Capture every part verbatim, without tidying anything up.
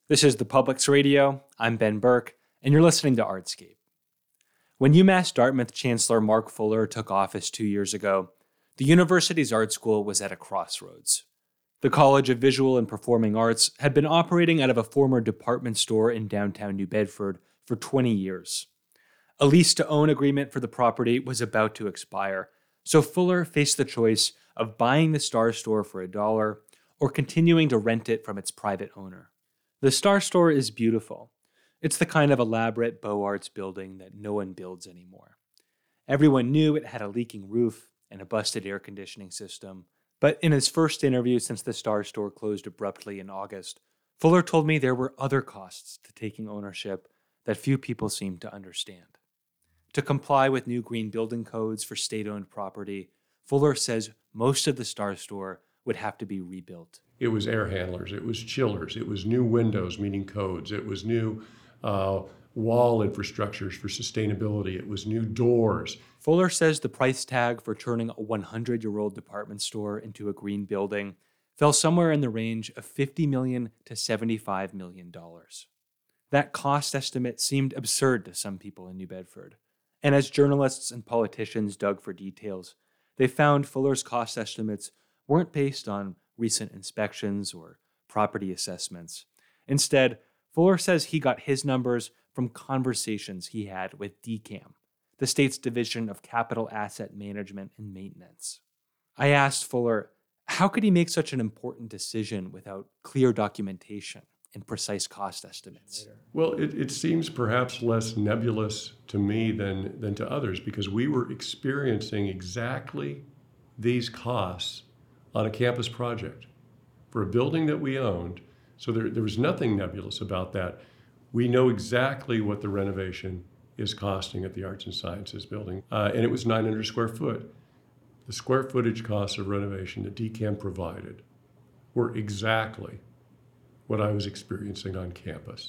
This is the Publix Radio. I'm Ben Burke, and you're listening to Artscape. When UMass Dartmouth Chancellor Mark Fuller took office two years ago, the university's art school was at a crossroads. The College of Visual and Performing Arts had been operating out of a former department store in downtown New Bedford for twenty years. A lease-to-own agreement for the property was about to expire, so Fuller faced the choice of buying the Star Store for a dollar or continuing to rent it from its private owner. The Star Store is beautiful. It's the kind of elaborate Beaux Arts building that no one builds anymore. Everyone knew it had a leaking roof and a busted air conditioning system, but in his first interview since the Star Store closed abruptly in August, Fuller told me there were other costs to taking ownership that few people seemed to understand. To comply with new green building codes for state-owned property, Fuller says most of the Star Store would have to be rebuilt. It was air handlers, it was chillers, it was new windows, meaning codes, it was new uh, wall infrastructures for sustainability, it was new doors. Fuller says the price tag for turning a hundred-year-old department store into a green building fell somewhere in the range of fifty million dollars to seventy-five million dollars. That cost estimate seemed absurd to some people in New Bedford, and as journalists and politicians dug for details, they found Fuller's cost estimates weren't based on recent inspections or property assessments. Instead, Fuller says he got his numbers from conversations he had with D CAM, the state's Division of Capital Asset Management and Maintenance. I asked Fuller, how could he make such an important decision without clear documentation and precise cost estimates? Well, it, it seems perhaps less nebulous to me than, than to others because we were experiencing exactly these costs on a campus project for a building that we owned. So there, there was nothing nebulous about that. We know exactly what the renovation is costing at the Arts and Sciences building, uh, and it was nine hundred square foot. The square footage costs of renovation that D CAM provided were exactly what I was experiencing on campus.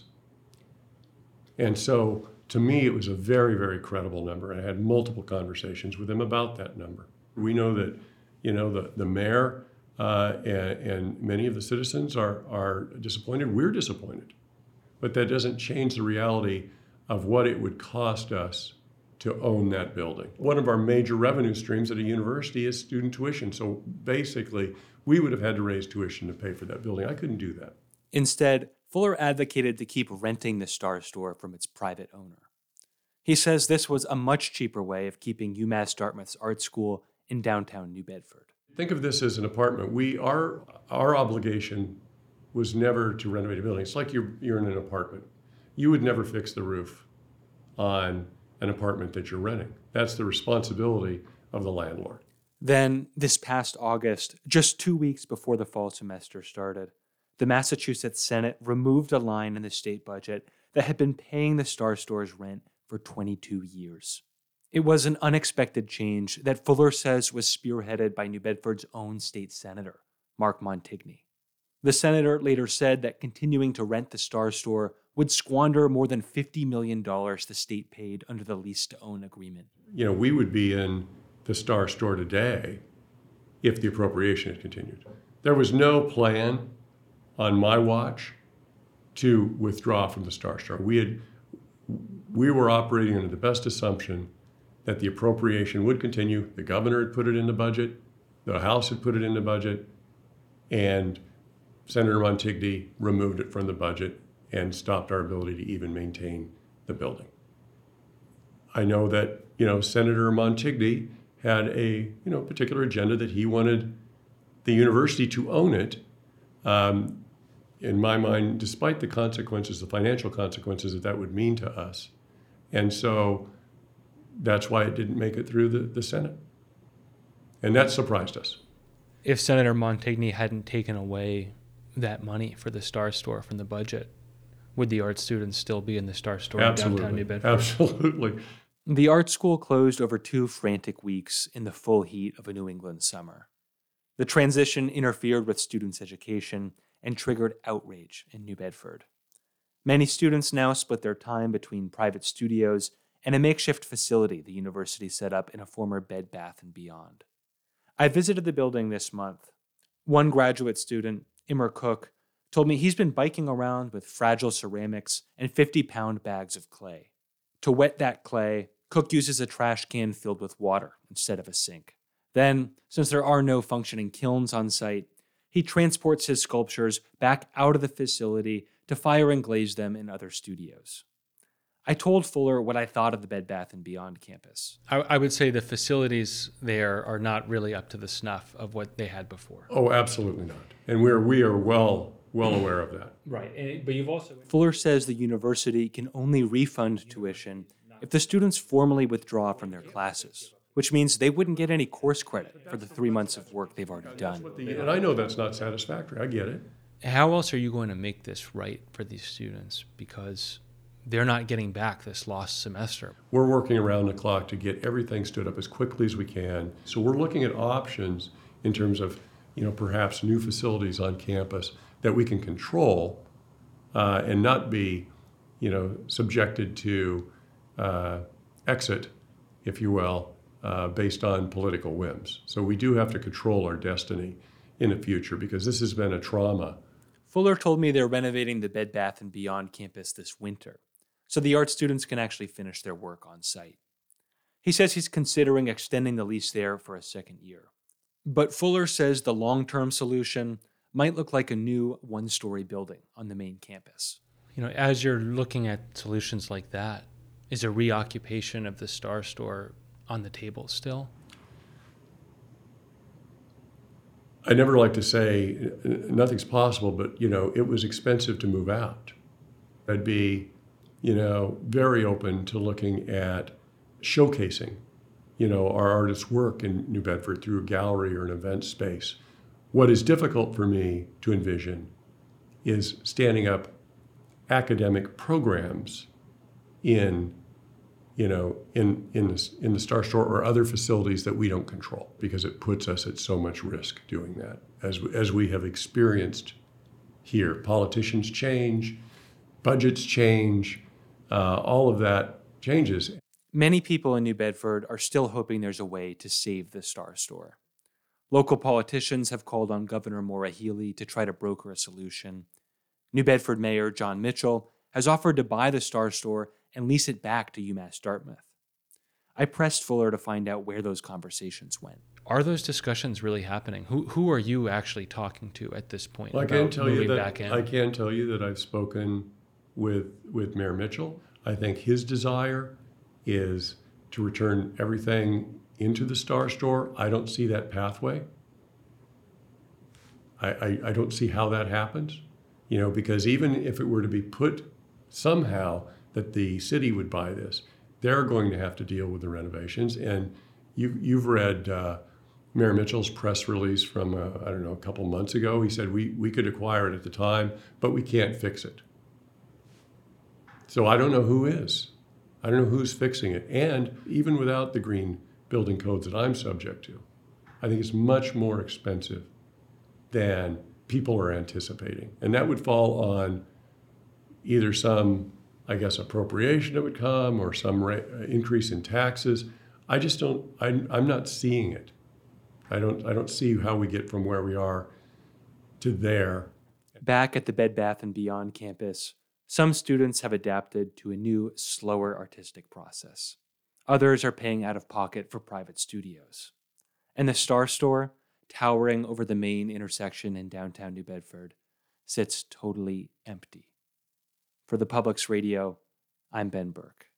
And so to me, it was a very, very credible number. I had multiple conversations with him about that number. We know that You know, the, the mayor uh, and, and many of the citizens are, are disappointed. We're disappointed. But that doesn't change the reality of what it would cost us to own that building. One of our major revenue streams at a university is student tuition. So basically, we would have had to raise tuition to pay for that building. I couldn't do that. Instead, Fuller advocated to keep renting the Star Store from its private owner. He says this was a much cheaper way of keeping UMass Dartmouth's art school in downtown New Bedford. Think of this as an apartment. We our our obligation was never to renovate a building. It's like you're you're in an apartment. You would never fix the roof on an apartment that you're renting. That's the responsibility of the landlord. Then, this past August, just two weeks before the fall semester started, the Massachusetts Senate removed a line in the state budget that had been paying the Star Store's rent for twenty-two years. It was an unexpected change that Fuller says was spearheaded by New Bedford's own state senator, Mark Montigny. The senator later said that continuing to rent the Star Store would squander more than fifty million dollars the state paid under the lease-to-own agreement. You know, we would be in the Star Store today if the appropriation had continued. There was no plan on my watch to withdraw from the Star Store. We had, we were operating under the best assumption that the appropriation would continue. The governor had put it in the budget, the House had put it in the budget, and Senator Montigny removed it from the budget and stopped our ability to even maintain the building. I know that, you know, Senator Montigny had a, you know, particular agenda that he wanted the university to own it. Um, in my mind, despite the consequences, the financial consequences that that would mean to us. And so that's why it didn't make it through the, the Senate. And that surprised us. If Senator Montigny hadn't taken away that money for the Star Store from the budget, would the art students still be in the Star Store Absolutely. in downtown New Bedford? Absolutely. The art school closed over two frantic weeks in the full heat of a New England summer. The transition interfered with students' education and triggered outrage in New Bedford. Many students now split their time between private studios and a makeshift facility the university set up in a former Bed Bath and Beyond. I visited the building this month. One graduate student, Immer Cook, told me he's been biking around with fragile ceramics and fifty-pound bags of clay. To wet that clay, Cook uses a trash can filled with water instead of a sink. Then, since there are no functioning kilns on site, he transports his sculptures back out of the facility to fire and glaze them in other studios. I told Fuller what I thought of the Bed Bath and Beyond campus. I, I would say the facilities there are not really up to the snuff of what they had before. Oh, absolutely not. And we're we are well well aware of that. Right, but you've also... Fuller says the university can only refund tuition if the students formally withdraw from their classes, which means they wouldn't get any course credit for the three months of work they've already done. And I know that's not satisfactory. I get it. How else are you going to make this right for these students? Because they're not getting back this lost semester. We're working around the clock to get everything stood up as quickly as we can. So we're looking at options in terms of, you know, perhaps new facilities on campus that we can control uh, and not be, you know, subjected to uh, exit, if you will, uh, based on political whims. So we do have to control our destiny in the future because this has been a trauma. Fuller told me they're renovating the Bed Bath and Beyond campus this winter, so the art students can actually finish their work on site. He says he's considering extending the lease there for a second year. But Fuller says the long-term solution might look like a new one-story building on the main campus. You know, as you're looking at solutions like that, is a reoccupation of the Star Store on the table still? I never like to say nothing's possible, but, you know, it was expensive to move out. I'd be, you know, very open to looking at showcasing, you know, our artists' work in New Bedford through a gallery or an event space. What is difficult for me to envision is standing up academic programs in, you know, in in the, in the Star Store or other facilities that we don't control, because it puts us at so much risk doing that, as as we have experienced here. Politicians change, budgets change, uh, all of that changes. Many people in New Bedford are still hoping there's a way to save the Star Store. Local politicians have called on Governor Maura Healey to try to broker a solution. New Bedford Mayor John Mitchell has offered to buy the Star Store and lease it back to UMass Dartmouth. I pressed Fuller to find out where those conversations went. Are those discussions really happening? Who who are you actually talking to at this point? Well, I can tell you that back in? I can tell you that I've spoken with with Mayor Mitchell. I think his desire is to return everything into the Star Store. I don't see that pathway. I, I, I don't see how that happens, you know, because even if it were to be put somehow that the city would buy this, they're going to have to deal with the renovations. And you've, you've read uh, Mayor Mitchell's press release from, uh, I don't know, a couple months ago. He said, we, we could acquire it at the time, but we can't fix it. So I don't know who is. I don't know who's fixing it. And even without the green building codes that I'm subject to, I think it's much more expensive than people are anticipating. And that would fall on either some, I guess, appropriation that would come or some ra- increase in taxes. I just don't, I, I'm not seeing it. I don't, I don't see how we get from where we are to there. Back at the Bed Bath and Beyond campus, some students have adapted to a new, slower artistic process. Others are paying out of pocket for private studios. And the Star Store, towering over the main intersection in downtown New Bedford, sits totally empty. For the Public's Radio, I'm Ben Burke.